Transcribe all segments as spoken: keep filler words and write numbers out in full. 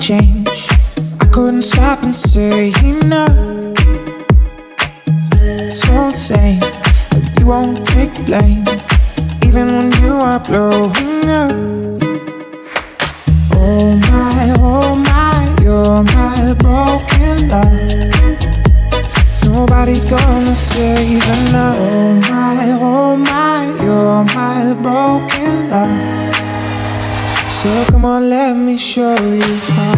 change. I couldn't stop and say enough. It's all the same, but you won't take the blame, even when you are blowing up. Oh my, oh my, you're my broken love. Nobody's gonna save enough. Oh my, oh my, you're my broken love. So come on, let me show you how.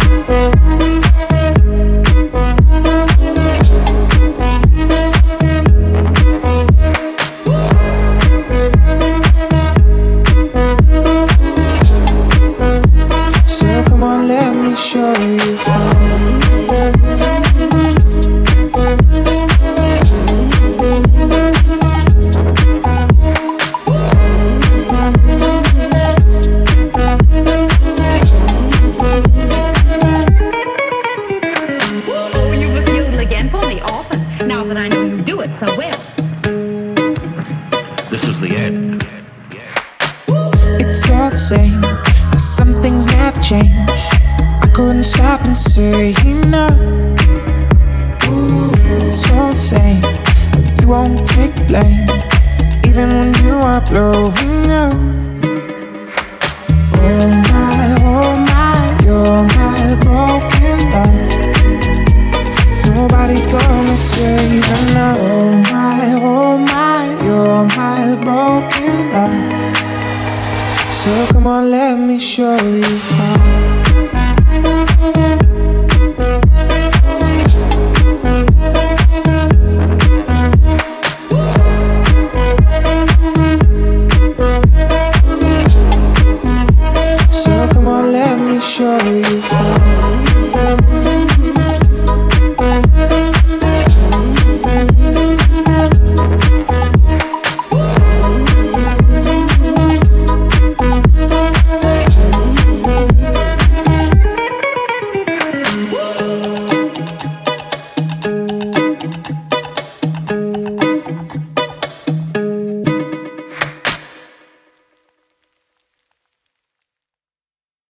So come on, let me show you how. It's all the same, but some things never change. I couldn't stop and say enough. It's all the same, but you won't take the blame, even when you are blowing up. Oh my, oh my, you're my broken love. Nobody's gonna save enough. Oh my, oh my, you're my broken love. So come on, let me show you how. So come on, let me show you how.